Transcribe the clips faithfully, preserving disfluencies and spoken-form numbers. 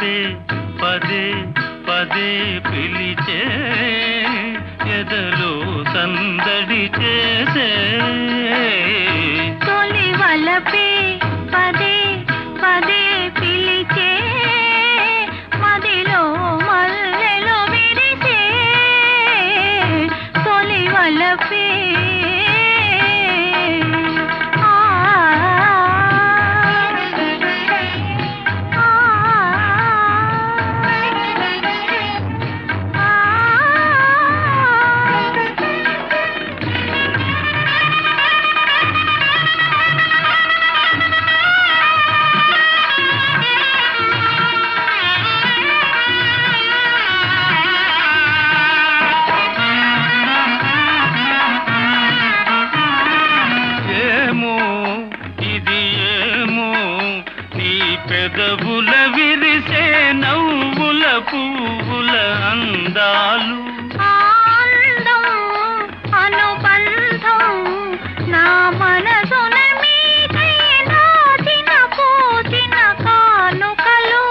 వలపే పదే పదే పిలిచే ఎదలో సందడి చేసే తొలి వలపే పదే పదే పిలిచే మదిలో మల్లెలు విరిసే తొలి వలపే పెదవుల విరిసే నవ్వుల పువ్వుల అందాలు ఆనందం అనుబంధం నా మనసున మీకై నాచిన పూచిన కానుకలు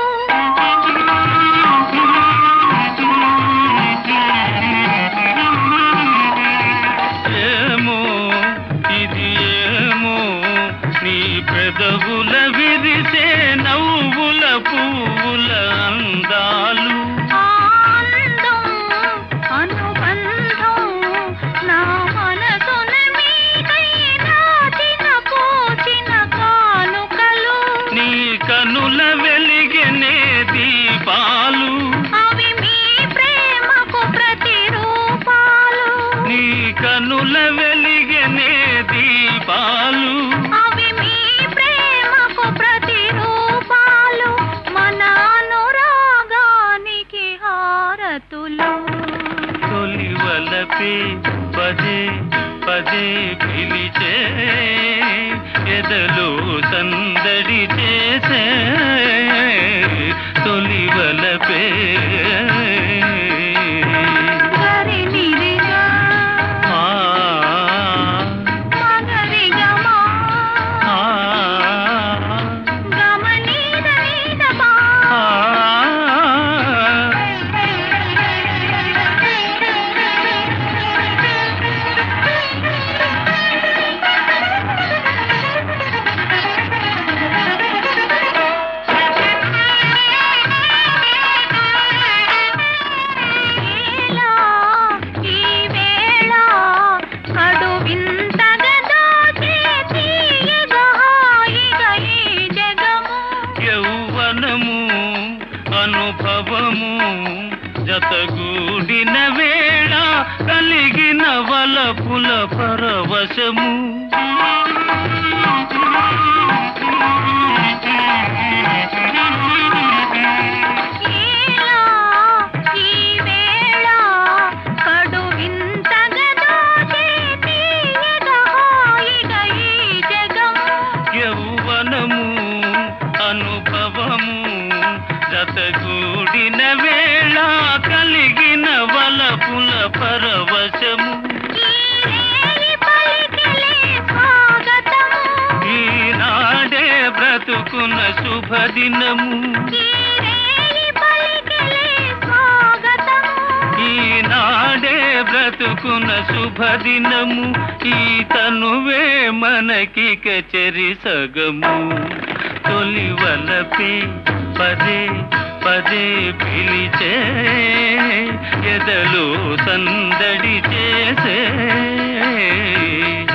ఏమో ఇది ఏమో నీ పెదవుల విరిసే నవ్వుల పువ్వుల అందాలు ఆనందం అనుబంధం నా మనసున మీకై నాచిన పూచిన కానుకలు నీ కనుల వెలిగెనే దీపాలు అవి మీ ప్రేమకు ప్రతిరూపాలు నీ కనుల వెలిగెనే దీపాలు అవి మీ ప్రేమకు ప్రతిరూపాలు మన అనురాగానికి హారతులు తొలి వలపే పదే పదే పిలిచే ఎదలో సందడి చేసే తొలి వలపే గరి నిరిగా ఆ మగరిగమా ఆ గమనీద నీదమా ఆ ఏలా ఈ వేళ కడు వింతగా దాచే తీయగా హాయిగా ఈ జగము యౌవనము అనుభవము జతగూడిన వేళ కలిగిన వలపుల పరవశము ఏలా ఈ వేళ కడు వింతగా దాచే తీయగా హాయిగా ఈ జగము యౌవనము అనుభవము జతగూడిన వేళ కలిగిన వలపుల పరవశము ఈ పలికిలే స్వాగతము ఈనాడే బ్రతుకున్న శుభదినము ఈ పలికిలే స్వాగతము ఈనాడే బ్రతుకున్న శుభదినము ఈ తనువే మనకిక చెరి సగము తొలి వలపే పదే పదే పిలిచే ఎదలో సందడి చేసే